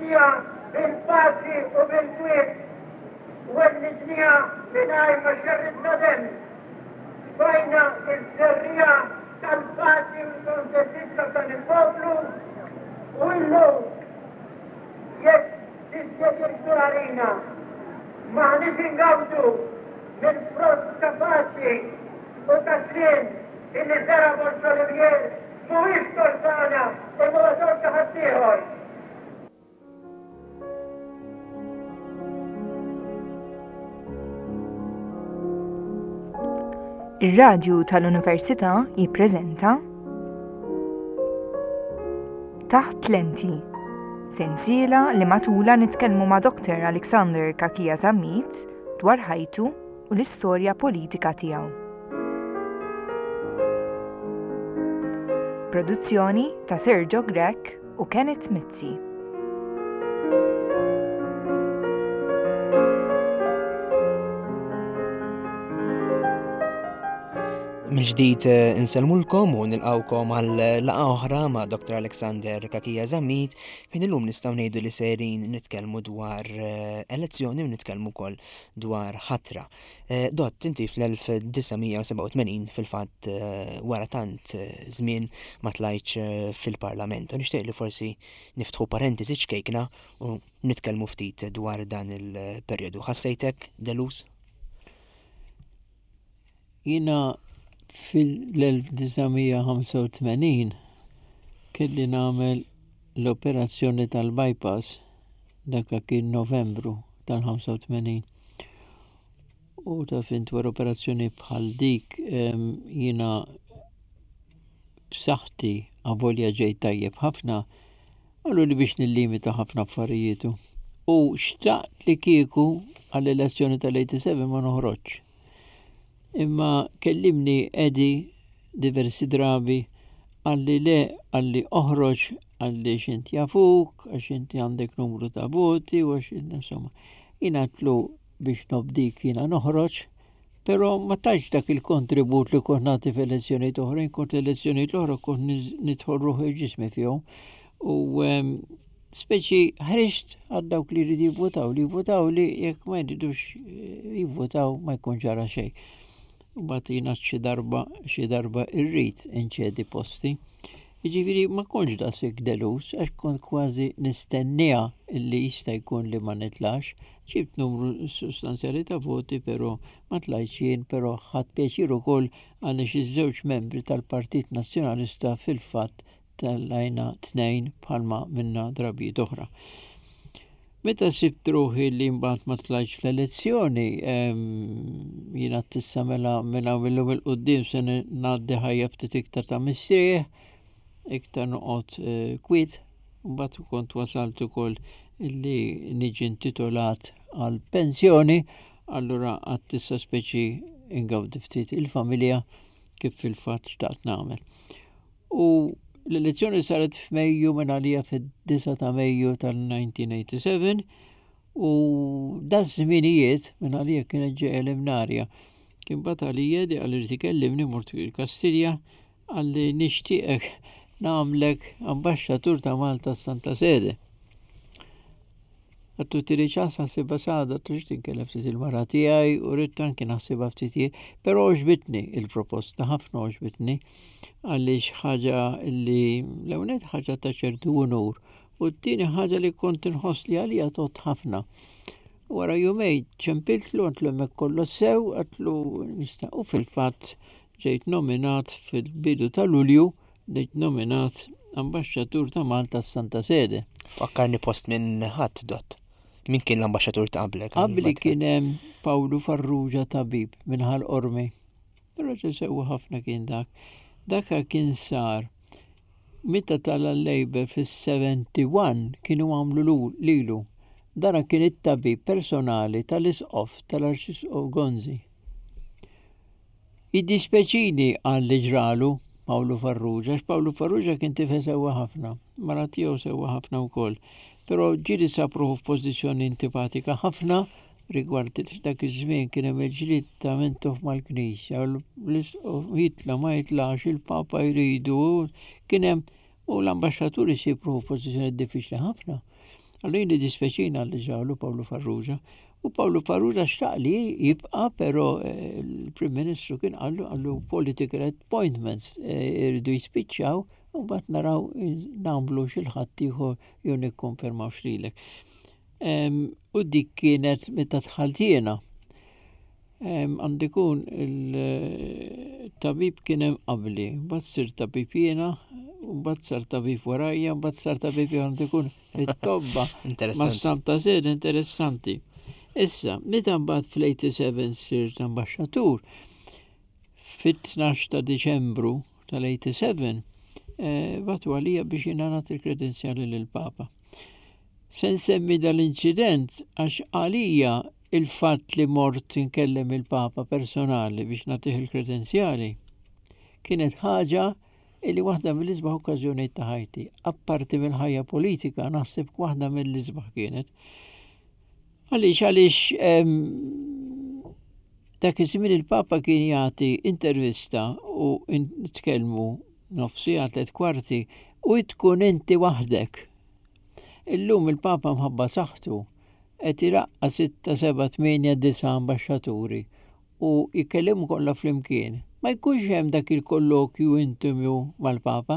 nibdija bil-paċi u bil-kwiet u għennitnija minnaj ma xerritna dem. Bajna il-serrija tal-paċi u kontentizza tal-poplu u l-lum jek t-sjeġirtu għalina maħni fingawdu minn frott ta' paċi u ta' xlien illi zara Bolsolivier mhuwiex tortana u huwa torta ħaddieħor. Ir-radju tal-Università jippreżenta Taħt Lenti, sensiela li matula nitkellmu ma' Dr. Alexander Kakia Zammit dwar ħajtu u l-istorja politika tiegħu. Produzzjoni ta' Sergio Grek u Kenneth Mizzi. Mill-ġdid inselmulkom u nilqawkom għal laqa oħra ma' Dr. Alexander Kakia Zammit fejn illum nistgħu ngħidu li serin nitkellmu dwar elezzjoni u nitkellmu wkoll dwar ħatra. Dott inti fl-1987 fil-fatt wara tant żmien ma tlajtx fil-Parlament u nixtieq li forsi niftħu parentesi ċkejkna u nitkellmu ftit dwar dan il-perjodu. Ħassejtek delus? Jiena fil-1985 kelli nagħmel l-operazzjoni tal-bypass dak kien Novembru tal-85. U ta' fint wara operazzjoni bħal dik jiena b'saħħti avolja ġej tajjeb ħafna għallu li biex nillimita ħafna affarijiet. U xtaqt li kieku għall-elezzjoni tal-87 ma noħroġx. Imma kellimni Edi diversi drabi għalli le, għalli oħroġ, għalli xinti jafuk, għax inti għandek numru ta' voti, u għax insomma. Jina għatlu biex nobdik jina noħroġ, pero ma taġ dak il-kontribut li kont nagħti f'elezzjonijiet oħrajn, kont elezzjonijiet oħra kont nidħol ruħi ġismi fihom. U speċi ħriġt għal dawk li jridu jivvotaw li jekk ma jridux jivvotaw ma jkun ġara xejn. U bat jina xi darba irrid inċedi posti. Jiġifieri ma kontx daqshekk delus għax kont kważi nistennija illi jista' jkun li ma nitlax. Ġibt numru sostanzjali ta' voti, però ma tlajtx jien, però ħadd pjaċir ukoll għaliex iż-żewġ membri tal-Partit Nazzjonalista fil-fatt tal-għajna tnejn bħalma minna drabijiet oħra. Meta sibt ruħi li mbagħad ma tlajtx fl-elezzjoni, jiena tissa mela minnhom il-qudiem se ngħaddi ħajja ftit iktar ta' missieħ, iktar noqgħod kwiet, mbagħad kont wasalt ukoll illi niġi intitolat għal pensjoni, allura għad tissa speċi ingawdi ftit il-familja kif fil-fatt xtaqt nagħmel. U l-elezzjoni saret f'Mejju minn għalija fid-9 ta' Mejju tal-1987 u da' żminijiet minn għalija kienet ġej eliminarja. Kien bat għalija di għalli tikellimni mort il-Kastilja għalli nixtieqek nagħmlek ambaxxatur ta' Malta s-Santa Sede. Għattu tiri ċas ħassiba sada, għattu xtinkellem ftit il-mara tiegħi u rrid anki naħsibha ftit, però oġbitni il-proposta, ħafna oġbitni għaliex ħaġa li l-ewwel ħaġa ta' ċertu unur u t-tieni ħaġa li kont inħoss li għalija tot ħafna. Wara jumejn ċempiltlu għatlu hemmhekk kollu sew, għatlu nista' u fil-fatt ġejt nominat fil-bidu ta' Lulju, ġejt nominat ambaxxatur ta' Malta s-Santa Sede. Fakkarni post minn ħadd dott. Min kien l-ambaxxatur ta' qablek? Qabli kien hemm Pawlu Farrugia tabib minn Ħal-Qormi. Raġel sewwa ħafna kien dak. Dakka kien sar meta tal-Labor fis-71 kienu għamlu lilu. Dara kien it-tabib personali tal-Isqof tal-Arċisqof Gonzi. Iddispeċini għal ġralu Pawlu Farrugia, Pawlu Farrugia kien tifel sewwa ħafna, mara tiegħu sewwa ħafna wkoll. Però ġieli sapruħu f'pożizzjoni antipatika ħafna rigward dak iż-żmien kien hemm il-ġlied ta' Mintof mal-Knisja, jitla ma jitlax il-Papa jridu, kien hemm u l-ambaxxaturi sipruħu f'pożizzjoni diffiċli ħafna. Allu jini dispeċina li ġawlu Pawlu Farrugia. U Pawlu Farrugia xtaq li jibqa, pero il-Prim Ministru kien għallu political appointments irridu jispiċċaw u bat naraw namlu xil-ħattijħu jew nikkonfermaw xlilek. U dik kienet meta tħaltijena. Għandikun il-tabib kienem qabli, bat sir tabib jena, bat sar tabib warajja, bat sar tabib għandikun it-tobba. Ma stamta sed interessanti. Issa, meta mbagħad fl-87 sirt ambasċatur, fit-12 ta' Diċembru tal-87, batu għalija biex jina nagħti il-kredenzjali lill-Papa. Se nsemmi dal-inċident għax għalija il-fatt li mort inkellem il-Papa personali biex nagħtih il-kredenzjali kienet ħaġa li waħda mill-isbaħ okkażjonijiet ta' ħajti. Apparti mill-ħajja politika naħseb waħda mill-isbaħ kienet. Għaliex dak iż-żmien il-Papa kien jagħti intervista u nitkellmu nofsija 3/4 u tkun inti waħdek. Illum il-Papa mħabba saħħtu qed iraqqa 6, 7, 8, 9 ambaxxaturi u jikkellimu kollha flimkien. Ma jkunx hemm dak il-kollokju intimju mal-Papa.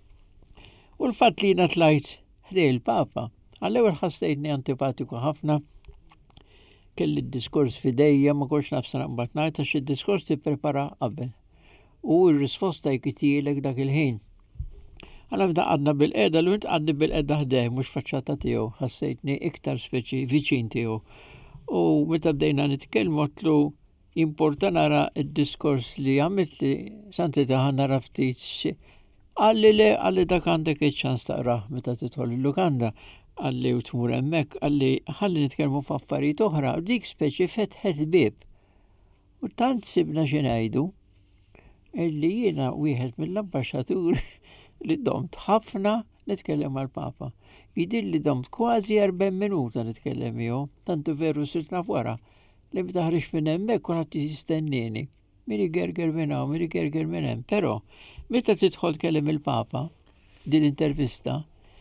U l-fatt li jiena tlajt ħdej il-Papa, għall-ewwel ħassejtni antipatiku ħafna, kelli d-diskors fidejja ma konx nafsa naqbad ngħid għax id-diskors tipprepara qabel. U r-risposta jkitielek dak il-ħin. Għana bda għadna bil-qeda, l-għint għadni bil-qeda ħdej, mux faċċata tiegħu, ħassejtni iktar speċi viċin tiegħu. U meta bdejna nitkellmu għatlu importa nara id-diskors li għamilt li santi taħan nara ftit għalli le għalli dak għandek iċ-ċans taqraħ meta titħol il-lukanda għalli u tmur hemmhekk għalli ħalli nitkellmu f'affarijiet oħra u dik speċi fetħet bib. U tant sibna xi ngħidu illi jiena wieħed mill-ambaxxaturi li domt ħafna nitkellem mal-Papa. Jidir li domt kważi 40 minuta nitkellem jew, tantu veru sirt naf wara. Li btaħrix minn hemmhekk kun ħadd jistennini. Miri gerger minn hawn, miri gerger minn hemm. Però meta tidħol tkellem il-Papa din intervista,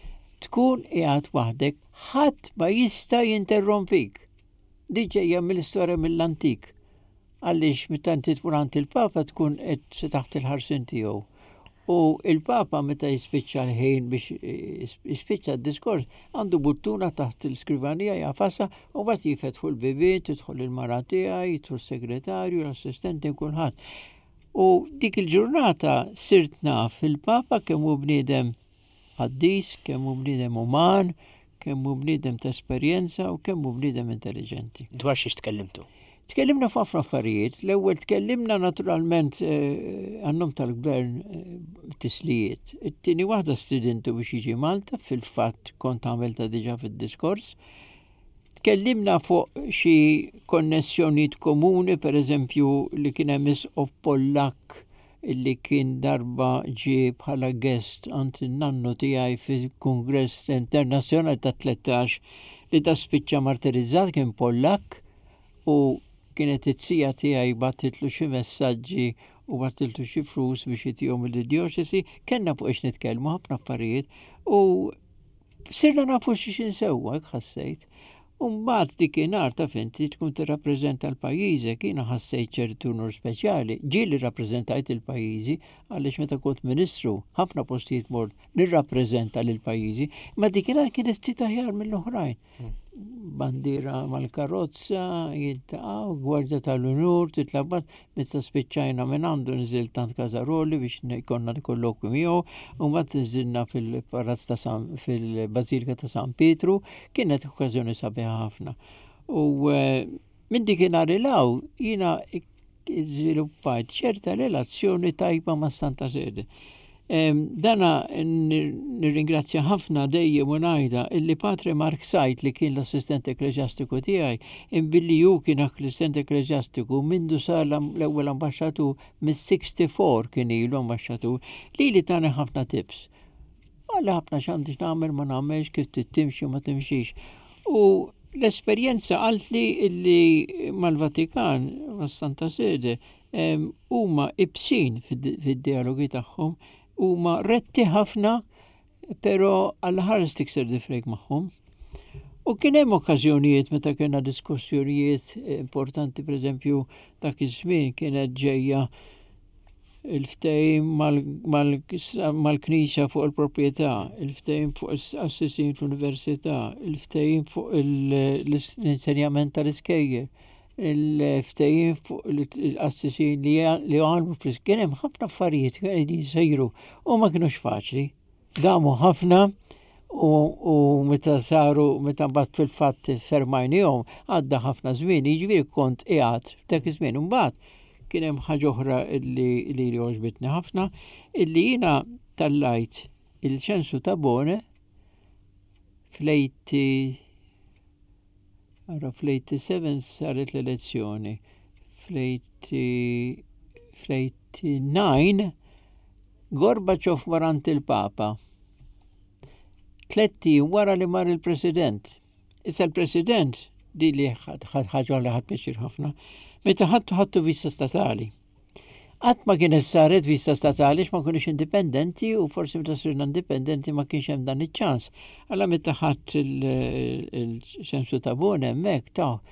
tkun qiegħed waħdek ħadd ma jista' jinterrompik. Dik ġejja mill-istorja mill-antik. Għaliex meta inti tmur għand il-Papa tkun qed taħt il-ħarsin tiegħu. U il-Papa meta jispiċċa l-ħin biex jispiċċa d-diskors għandu buttuna taħt il-skrivanija jafassa u bat jifetħu l-bibin, tidħol il-mara tiegħi, jidħol segretarju, l-assistenti kulħadd. U dik il-ġurnata sirt naf il-Papa kemm hu bniedem qaddis, kemm hu bniedem uman, kemm hu bniedem ta' esperjenza u kemm hu bniedem intelligenti. Dwar xiex tkellimtu? Tkellimna f'ħafna affarijiet. L-ewwel tkellimna naturalment għannum tal-gvern tislijiet. It-tieni waħda studentu biex jiġi Malta, fil-fatt kont għamilta diġà fid-diskors. Tkellimna fuq xi konnessjonijiet komuni, pereżempju li kien hemm of Pollak illi kien darba ġie bħala guest għand in-nannu tiegħi fil-Kungress Internazzjonali ta' 13 li ta' spiċċa martirizzat kien Pollak u kienet it-sija tiegħi battitlu xi messaġġi u battiltu xi flus biex jitihom il-dioċesi, kellna fuq ix nitkellmu ħafna affarijiet u sirna nafu xi nsewwa hekk ħassejt. U mbagħad dikinhar ta' finti tkun tirrappreżenta l-pajjiżek, jiena ħassejt ċertu nur speċjali. Ġieli rrappreżentajt il-pajjiżi għaliex meta kont Ministru ħafna postijiet mort nirrappreżenta lil pajjiżi, ma dikinhar kienet ftit aħjar mill-oħrajn. Bandiera mal-karozza, jiltaqgħu, gwardja tal-unur, titlabbat, nista' spiċċajna minn għandu nżil tant Kazaroli biex jkollna kollokwi miegħu, u mbagħad nżilna fil-Palazz ta' fil-Bażilika ta' San Pietru, kienet okkażjoni sabiħa ħafna. U minn dikinhar ilaw jiena żviluppajt ċerta relazzjoni tajba ma' Santa Sede. Dana nirringrazzja ħafna dejjem u ngħidha illi Patri Mark Sajt li kien l-assistent ekleġjastiku tiegħi imbilli hu kien l-assistent ekleġjastiku mindu sar l-ewwel ambaxxatur mis-64 kien ilu ambaxxatur li tani ħafna tips. Għalli ħafna x'għandi nagħmel ma nagħmelx kif timxi ma timxix. U l-esperjenza għaltli illi mal-Vatikan mas-Santa Sede huma ibsin fid-dialogi tagħhom huma retti ħafna, pero għall-ħares tikser difrejk magħhom. U kien hemm okkażjonijiet meta kellna diskussjonijiet importanti, pereżempju dak iż-żmien kienet ġejja il-ftehim mal-Knisja fuq il-proprjetà, il-ftehim fuq is-assissin fl-università, il-ftehim fuq l-insenjament tal-iskejjer, il-ftehim fuq l-assissin li għalmu fl-iskejjer. Kien hemm ħafna affarijiet qegħdin jsejru u ma kinux faċli. Damu ħafna u meta mbagħad fil-fatt fermajnihom għadda ħafna żmien, jiġifieri kont qiegħed f'dak iż-żmien. Imbagħad kien hemm ħaġa oħra li għoġbitni ħafna, illi jiena tallajt il-ċensu ta' Bone fl-87 saret l-elezzjoni, fl-89 Gorbaċov warant il-Papa. 3 wara li mar il-President. Issa l-President di li ħaġa li ħadd ħafna. Meta ħattu vista statali. Qatt ma kienet saret vista statali ma kunux indipendenti u forsi meta sirna indipendenti ma kienx hemm dan iċ-ċans. Alla meta ħadd il-ċensu ta' Bone hemmhekk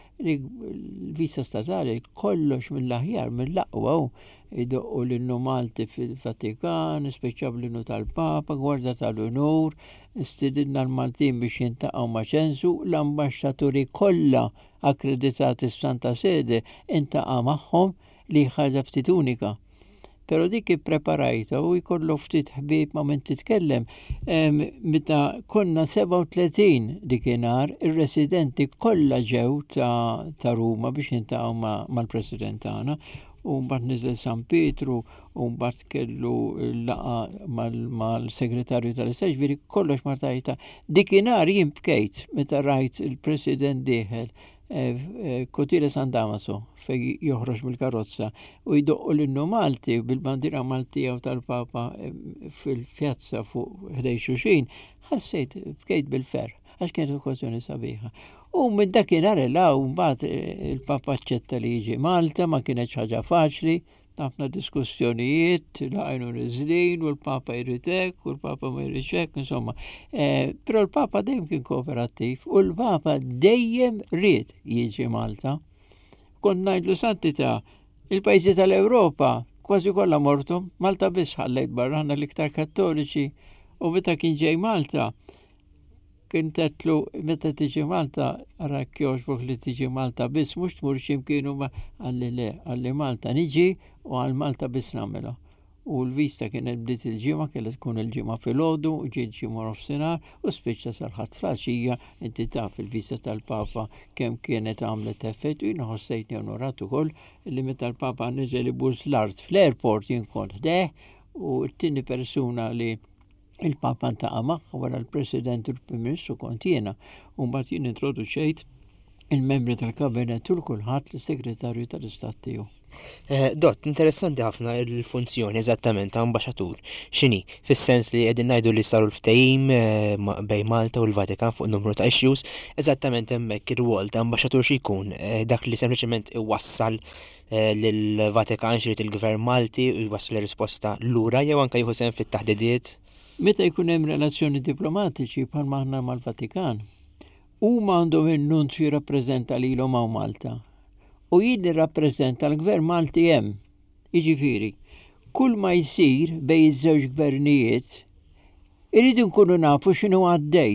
l-vista statali kollox mill-aħjar mill-aqwa idoqqu l-innu Malti fil-Vatikan, speċjab l-innu tal-Papa, Gwarda tal-Unur, istidinna l-Maltin biex jintaqgħu ma' ċensu, l-ambaxxaturi kollha akkreditati f'Santa Sede intaqa' magħhom li ħaġa ftit unika. Però dik ippreparajta u jkollu ftit ħbieb ma' min titkellem. Meta konna 37 dikinhar, ir-residenti kollha ġew ta' Ruma biex jintaqgħu mal-President tagħna. U mbagħad niżel San Pietru u mbagħad kellu laqa mal-segretarju tal-Istat, ġifieri kollox martajta. Dikinhar jien bkejt meta rajt il-President dieħel Kotile San Damaso fej joħroġ mill-karozza u jdoqqu l-innu Malti bil-bandira Maltija u tal-Papa fil-pjazza fuq ħdej xulxin, ħassejt bkejt bil-fer għax kienet okkażjoni sabiħa. U minn dakinhar mbagħad il-Papa aċċetta li jiġi Malta, ma kienx ħaġa faċli, ħafna diskussjonijiet, laqajnu niżlin u l-Papa jrid hekk u l-Papa ma jridx hekk, insomma. Però l-Papa dejjem kien kooperattiv u l-Papa dejjem ried jiġi Malta. Kont ngħidlu Santità, il-pajjiżi tal-Ewropa kważi kollha mortu, Malta biss ħallejt barra ħanna l-iktar Kattoliċi u meta kien ġej Malta kien tetlu meta tiġi Malta ara kjoġbok li tiġi Malta biss mhux tmur x'imkien huma għalli Malta niġi u għal Malta biss nagħmilha. U l-vista kienet bdiet il-ġimgħa kellha tkun il-ġimgħa filgħodu u ġiet ġimgħa nofsinhar u spiċċa sal-ħadd flaxija inti taf il-vista tal-Papa kemm kienet għamlet effett u jien ħossejtni onorat ukoll li meta l-Papa niżel iburs l-art fl-airport jien kont ħdeh u t-tieni persuna li il-Papa ntaqa' magħha wara l-President u l-Prim Ministru kont jiena u mbagħad jien introduċejt il-membri tal-Kabinet u l-kulħadd l-Segretarju tal-Istat tiegħu. Dott, interessanti ħafna il-funzjoni eżattament ta' ambaxxatur. X'inhi? Fis-sens li qegħdin ngħidu li saru l-ftehim bejn Malta u l-Vatikan fuq numru ta' issues, eżattament hemmhekk ir-rwol ta' ambaxxatur xi jkun dak li sempliċement iwassal lill-Vatikan xrid il-Gvern Malti u jwassal risposta lura jew anke jieħu sehem fit-taħdidiet? Meta jkun hemm relazzjoni diplomatiċi bħal maħna mal-Vatikan, huma għandhom in-nunzju jirrappreżenta lilhom hawn Malta. U jien nirrappreżenta l-Gvern Malti hemm. Jiġifieri, kull ma jsir bejn iż-żewġ gvernijiet iridu nkunu nafu x'inhu għaddej.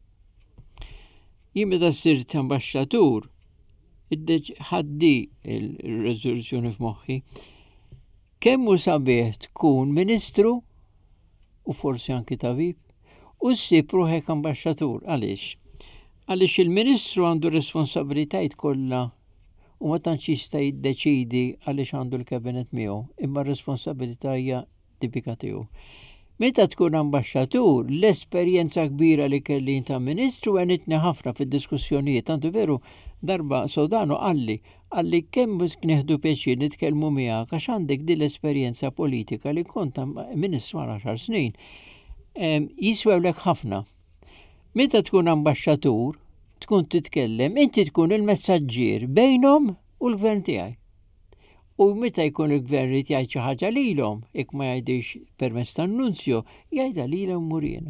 Jien meta sirt ambaxxatur ħaddi il-reżoluzzjoni f'moħħi kemm hu sabiħ tkun Ministru u forsi anki tabib, u ssib ruħek ambaxxatur. Għaliex? Għaliex il-Ministru għandu responsabilitajt kollha u ma tantx jista' jiddeċidi għaliex għandu l-Kabinet miegħu, imma r-responsabilità hija tipika tiegħu. Meta tkun ambaxxatur, l-esperjenza kbira li kelli ta' Ministru għenitni ħafna fid-diskussjonijiet, tantu veru darba Sodano għalli kemm knieħdu pjaċir nitkellmu miegħek għax għandek din l-esperjenza politika li kont Ministru għal 10 snin. Jiswewlek ħafna. Meta tkun ambaxxatur, tkun titkellem, inti tkun il-messaġġier bejnhom u l-gvern tiegħi. U meta jkun il-gvern rid jgħid xi ħaġa lilhom, jekk ma jgħidix permezz tan-nunzju, jgħidha lilhom murina.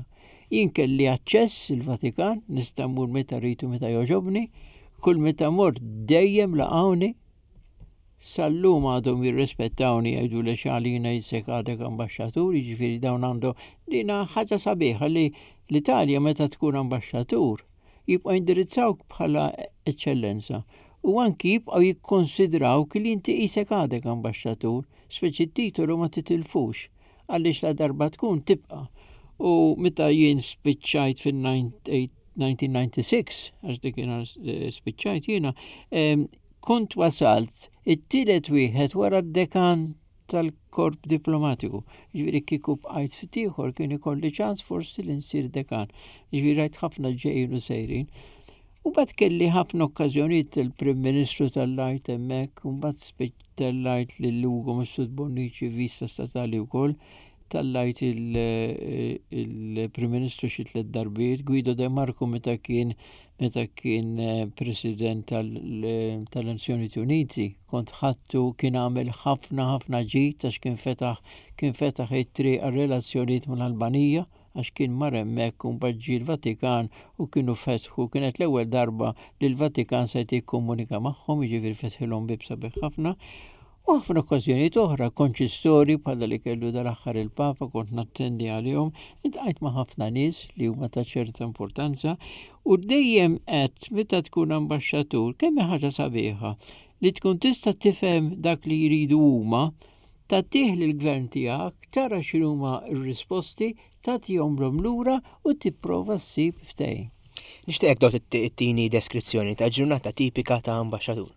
Jien kelli aċċess il-Vatikan, nista' mmur meta rritu meta joġobni, kull meta mort dejjem laqgħuni, sal-lum għadhom jirrispettawni jgħidu li xalina jissek għadek ambasċatur, jiġifieri dawn għandu dina ħaġa sabiħa li l-Italja meta tkun ambasċatur jibqgħu jindirizzawk bħala eċċellenza u anki jibqgħu jikkonsidraw li inti qisek għadek ambasċatur, speċi t-titolu ma titilfux għaliex la darba tkun tibqa'. U meta jien spiċċajt fil-1996, għax dik spiċċajt jiena, kont wasalt it-tielet wieħed wara d-dekan tal-korp diplomatiku. Ġifieri kieku bqajt fit ieħor kien ikolli ċans forsi li nsir dekan. Ġifieri rajt ħafna ġejjin u sejrin. U bad kelli ħafna okkażjonijiet il-Prim Ministru tal-lajt hemmhekk, u mbagħad tal-lajt lil Ugo Missud Bonnici vista statali wkoll, tal-lajt il-Prim Ministru xi tliet darbiet, Guido De Marco meta kien President tal-Nazzjoni Uniti, kont ħattu kien għamel ħafna ġid għax kien fetaħ it-triq għar-relazzjonijiet mal-Albanija għax kien mar hemmhekk u mbagħad ġie l-Vatikan u kienu fetħu kienet l-ewwel darba li l-Vatikan se jikkomunika magħhom, jiġifieri fetħilhom bib sabiħ ħafna. U ħafna okkażjonijiet oħra, konċistori bħala li kellu dal-aħħar il-Papa, kont nattendi għalihom, intqajt ma' ħafna nies li huma ta' ċerta importanza u dejjem qed meta tkun ambaxxatur kemm ħaġa sabiħa li tkun tista' tifhem dak li jridu huma, tagħtih lill-gvern tiegħek, tara x'inhuma r-risposti, tagħtihom lura u tipprova ssib ftehim. Nixtieq dot it-tieni deskrizzjoni ta' ġurnata tipika ta' ambaxxatur.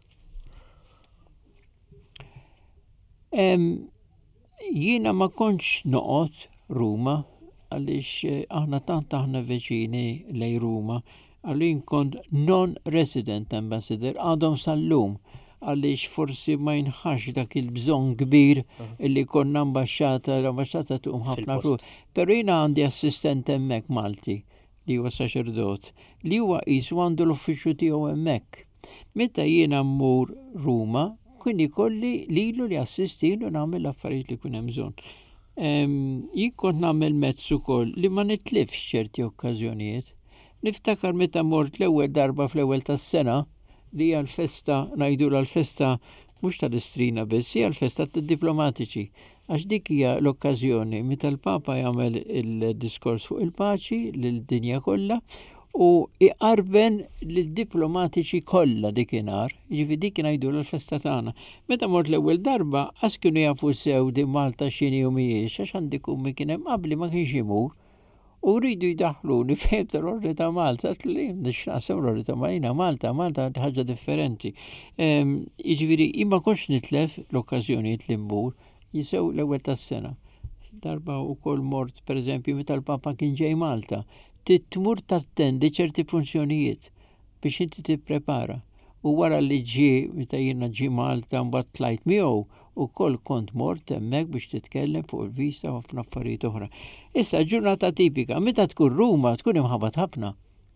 Jiena ma kontx noqgħod Ruma għaliex aħna veċini lej Ruma, għalin kont non-resident ambassador għadhom sal-lum għaliex forsi ma jinħax dak il-bżonn kbir illi konna l-ambasċata tuqum ħafna flus. Però jiena għandi assistent hemmhekk Malti li huwa saċerdot li huwa qisu għandu l-uffiċċju tiegħu hemmhekk. Meta jiena mmur Ruma kien ikolli lilu li assistilu nagħmel l-affarijiet li kun hemm bżonn. Jien kont nagħmel mezz ukoll li ma nitlifx ċerti okkażjonijiet. Niftakar meta mort l-ewwel darba fl-ewwel tas-sena li hija l-festa ngħidula l-festa mhux tal-istrina biss, hija l-festa tad-diplomatiċi. Għax dik hija l-okkażjoni meta l-Papa jagħmel il-diskors fuq il-paċi lid-dinja kollha u iqarben l-diplomatiċi kollha dikinhar, ġifi dik ngħidu l-festa tagħna. Meta mort l-ewwel darba għas kienu jafu sew di Malta x'inhi u mhijiex għax għandi kummi kien hemm qabli ma kienx imur u rridu jdaħħluni fejn l-orri ta' Malta, li nixnaqsem l-orri ta' Malta ħaġa differenti. Jiġifieri imma konx nitlef l-okkażjonijiet li mmur jisew l-ewwel tas-sena. Darba wkoll mort pereżempju meta l-Papa kien ġej Malta. Titmur tattendi ċerti funzjonijiet biex inti tipprepara. U wara li meta jiena ġi Malta mbagħad tlajt miegħu ukoll kont mort hemmhekk biex titkellem fuq il-vista u ħafna affarijiet oħra. Issa ġurnata tipika meta tkun Ruma tkun imħabbat ħafna.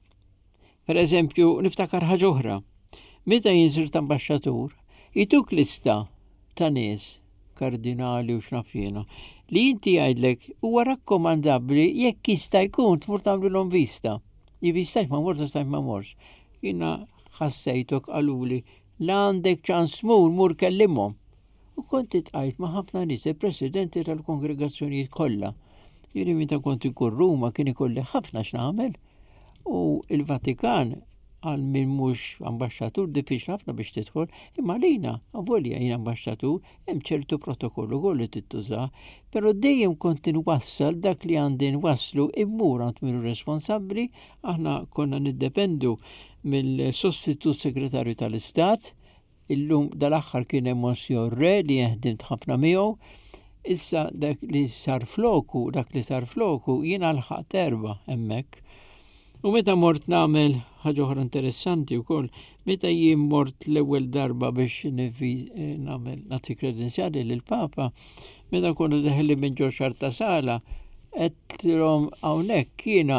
Pereżempju niftakar ħaġa oħra. Meta jinsirt ambaxxatur, ituk lista ta' nies kardinali u x'naf jiena li inti għajdlek huwa rakkomandabbli jekk jista' jkun tmur tagħmlulhom vista. Jivvistajt ma morx, stajt ma morx. Jiena ħassejtok qaluli la għandek ċans mur kellimhom. U kont itqajt ma' ħafna nies il-presidenti tal-kongregazzjonijiet kollha. Jieni meta kont inkun Ruma kien ikolli ħafna x'nagħmel u il-Vatikan għal min mhux ambaxxatur diffiċli ħafna biex tidħol, imma lina avolja jien ambaxxatur hemm ċertu protokollu ukoll li tittuża, però dejjem kont inwassal dak li għandi nwasslu immur għand minnu responsabbli, aħna konna niddependu mill-sostitut segretarju tal-Istat, illum dal-aħħar kien hemm Monsignor Re li jaħdimt ħafna miegħu, issa dak li sar floku jiena l-ħaqt erba' hemmhekk. U meta mort nagħmel ħaġa oħra interessanti wkoll, meta jien mort l-ewwel darba biex nagħmel nagħti kredenzjali lill-Papa, meta konna deħli minn ġo xarta sala, qedtilhom hawnhekk jiena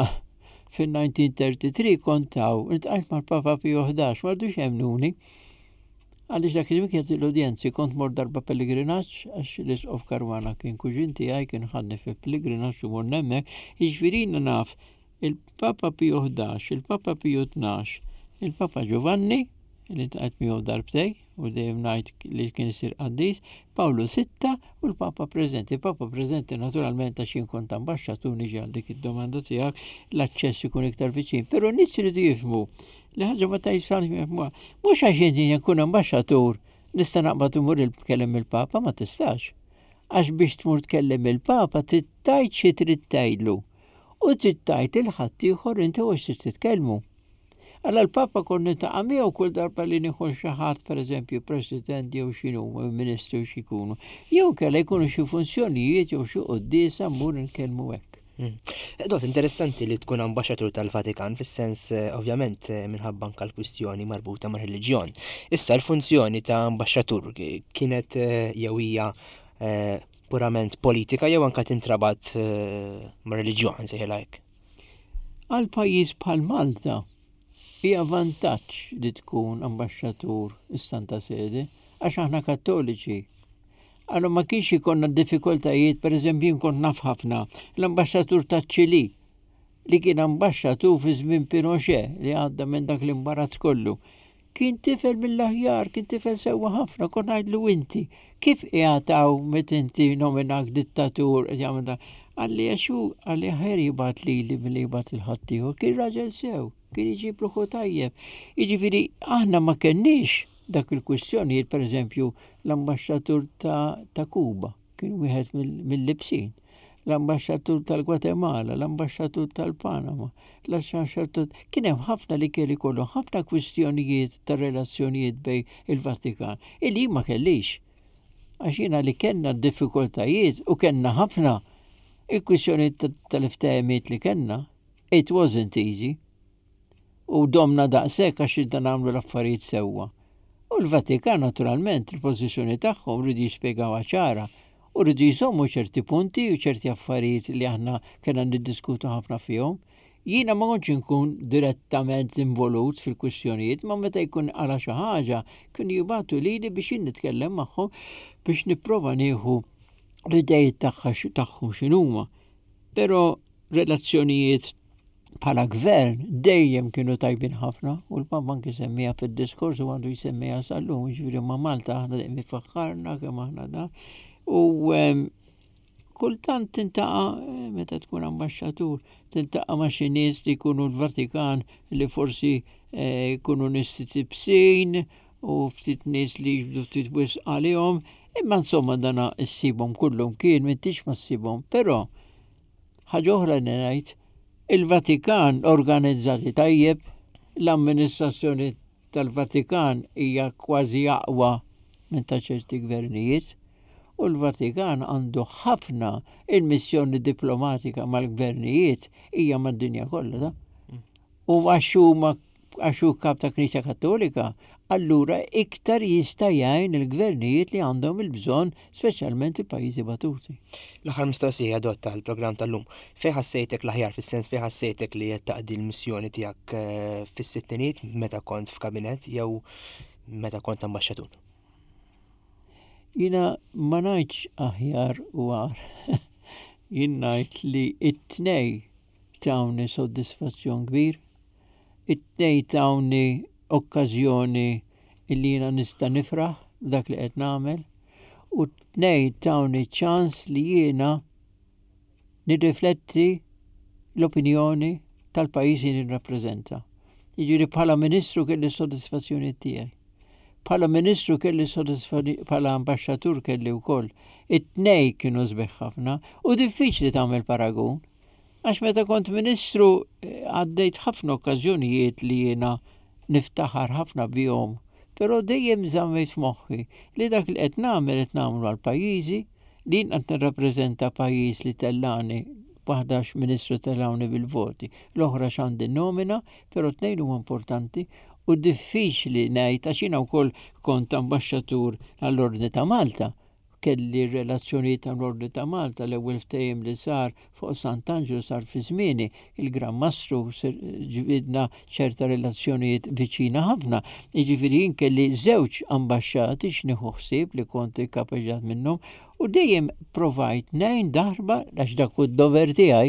fin-1933 kontaw, iltqajt mal-Papa Pio 11, ma rridux jemnuni. Għaliex dak iż-żmien kienet l-udjenzi kont mort darba pellegrinaġġ għax l-isqof Karwana kien kuġin tiegħi kien ħadni fi pellegrinaġġ u mort hemmhekk, jiġifieri naf il-Papa Pio 11, il-Papa Pio 12, il-Papa Giovanni, li taqet miegħu darbtej, u dejjem ngħid li kien isir qaddis, Pawlu 6 u l-Papa preżenti. Il-Papa preżenti naturalment għax jien kont ambaxxatur niġi għal dik id-domanda tiegħek l-aċċess ikun iktar viċin. Però nies iridu jifhmu li ħaġa ma tajsalx mifhmuha. Mhux għax jien nkun ambaxxatur nista' naqbad imur tkellem il-Papa ma tistax. Għax biex tmur tkellem il-Papa tittajt xi trid tgħidlu u tittajt il-ħadd ieħor inti u x'trid titkellmu. Alla l-Papa konni ta' għamija u kull darba li nieħu xi ħadd pereżempju President jew x'inhu Ministru x'ikunu. Jew kellha jkunu xi funzjonijiet jew xi quddiesa mmur nkellmu hekk. Dot interessanti li tkun ambaxxatur tal-Vatikan fis-sens ovvjament minħabba anke l-kwistjoni marbuta ma' reliġjon. Issa l-funzjoni ta' ambaxxatur kienet jew hija purament politika jew anke tintrabat ma' reliġjon sejħilha hekk. Għal pajjiż bħal Malta hija vantaġġ li tkun ambaxxatur is-Santa Sede għax aħna Kattoliċi. Allora ma kienx ikonna diffikultajiet, pereżempju nkun naf ħafna l-ambaxxatur taċ-Ċili li kien ambaxxatur fi żmien Pinochet li għadda minn dak l-imbarazz kollu. Kien tifel mill-aħjar, kien tifel sewwa ħafna, kon ngħidlu inti kif qiegħataw meta inti nominak dittatur jagħmel għalli għaxu għalli ħer jibat li milli jibat il-ħaddieħor kien raġel sew, kien iġib ruħu tajjeb. Jiġifieri aħna ma kenniex dak il-kwistjonijiet, pereżempju l-ambaxxatur ta' Kuba kien wieħed mill-libsin, l-ambaxxatur tal-Gwatemala, l-ambaxxatur tal-Panama, l-ambaxxatur kien hemm ħafna li kelli kollu ħafna kwistjonijiet ta' relazzjonijiet bejn il-Vatikan. Illi ma kellix. Għax jiena li kellna diffikultajiet u kellna ħafna il-kwistjoni tal-iftehimiet li kellna, it wasn't easy. U domna daqshekk għax idda nagħmlu l-affarijiet sewwa. U l-Vatikan naturalment il-pożizzjoni tagħhom rridu jispjegawha ċara u rridu jsommu ċerti punti u ċerti affarijiet li aħna kellna niddiskutu ħafna fihom. Jiena ma kontx inkun direttament involut fil-kwistjonijiet, ma meta jkun għala xi ħaġa kienu jibgħatu lili biex nitkellem magħhom biex nipprova nieħu l-idejt tagħhom x'inhuma. Però relazzjonijiet bħala gvern dejjem kienu tajbin ħafna u l-Papa anke semmija fid-diskors u għandu jsemmija sal-lum, jiġifieri ma' Malta aħna dejjem nifakkarna kemm aħna da. U kultant tintaqa' meta tkun ambaxxatur, tintaqa' ma' xi nies li jkunu l-Vatikan li forsi jkunu nies tibsin u ftit nies li jiġbdu ftit wisq għalihom. Imma insomma dana issibhom kullhom kien m'intix ma ssibhom, però ħaġa oħra ngħid il-Vatikan organizzati tajjeb, l-amministrazzjoni tal-Vatikan hija kważi aqwa minn ta' ċerti gvernijiet u l-Vatikan għandu ħafna il-missjoni diplomatika mal-gvernijiet hija mad-dinja kollha. U għaxu kap ta' Knisja Kattolika, allura iktar jista' jgħin il-gvernijiet li għandhom il-bżonn, speċjalment il-pajjiżi batuti. L-aħħar mistoqsija dotta l-programm tal-lum. Fejn ħassejtek l-aħjar fis-sens fejn ħassejtek li qed taqdi l-missjoni tiegħek fis-sittiniet meta kont f'kabinet jew meta kont ambaxxatur? Jiena ma ngħidx aħjar u għar. Jien ngħid li t-tnej tawni soddisfazzjon kbir, it-tnej tawni okkażjoni illi jiena nista' nifraħ dak li qed nagħmel u t-tnej tawni ċans li jiena nirrifletti l-opinjoni tal-pajjiż li nirrappreżenta. Jiġifieri bħala Ministru kelli s-sodisfazzjoni tiegħi. Bħala Ministru kelli bħala ambaxxatur kelli wkoll. It-tnej kienu sbeħ ħafna u diffiċli tagħmel paragun. Għax meta kont Ministru għaddejt ħafna okkażjonijiet li jiena niftaħar ħafna bihom, però dejjem żammejt f'moħħi li dak li qed nagħmlu għal pajjiżi li qed nirrappreżenta pajjiż li tellani waħdax Ministru tellawni bil-voti. L-oħra x'għandi nomina, però tnejn huma importanti u diffiċli ngħid għax jiena wkoll kont ambaxxatur għall-Ordni ta' Malta. Kelli relazzjonijiet tal-Ordni ta' Malta, l-ewwel ftehim li sar fuq Sant'Angelo sar fi żmieni, il-Gran Mastru ġbidna ċerta relazzjonijiet viċina ħafna. Jiġifieri jien kelli żewġ ambaxxati x'nieħu ħsieb li kont ikkapaġġat minnhom u dejjem provajt ngħin darba għax dak hu d-dover tiegħi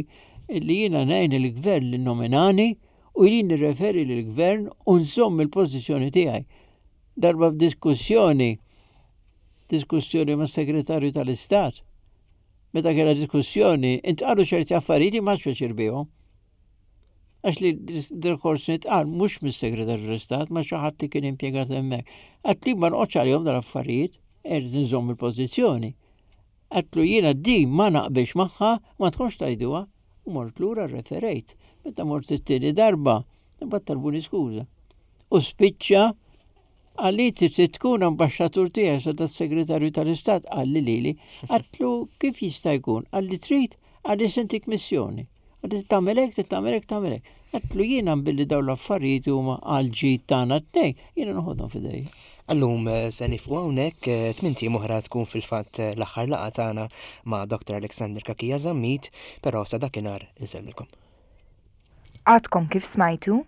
illi jiena ngħin il-gvern li nominani u jien nirreferi lill-gvern u nżomm il-pożizzjoni tiegħi. Darba f'diskussjoni mas-Segretarju tal-Istat. Meta kera diskussjoni, intqalu ċerti affarijiet ma speċir bihom. Għax li d-diskors nitqal mhux mis-Segretarju tal-Istat, ma xi ħadd li kien impjegat hemmhekk. Għadt li ma noqgħodx għalihom dal-affarijiet, irid nżomm il-pożizzjoni. Għatlu jiena di ma naqbilx magħha, ma tkunx tajduha, u mort lura referejt. Meta mort it-tieni darba, imbagħad talbuni skuża. U spiċċa għalli trid tkun ambaxxatur tiegħek sa tas-Segretarju tal-Istat għalli lili, għatlu kif jista' jkun, għalli trid għalli sentik missjoni. Għalli tagħmelek. Għatlu jiena nbilli dawn l-affarijiet huma għal-ġid tagħna t-tnejn, jiena noħodhom f'idejja. Allum se nifqu hawnhekk 8 oħra tkun fil-fatt l-aħħar laqgħa tagħna ma' Dr. Alexander Kakija Zammit, però sa dakinhar insellmilkom. Għadkom kif smajtu?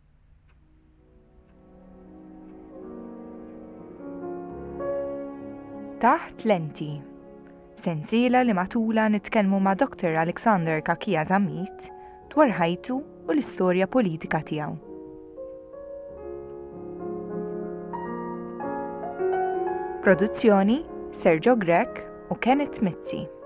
Taħt lenti. Sensiela li matula nitkellmu ma' Dr. Alexander Kakija Zammit dwar ħajtu u l-istorja politika tiegħu. Produzzjoni Sergio Grek u Kenneth Mizzi.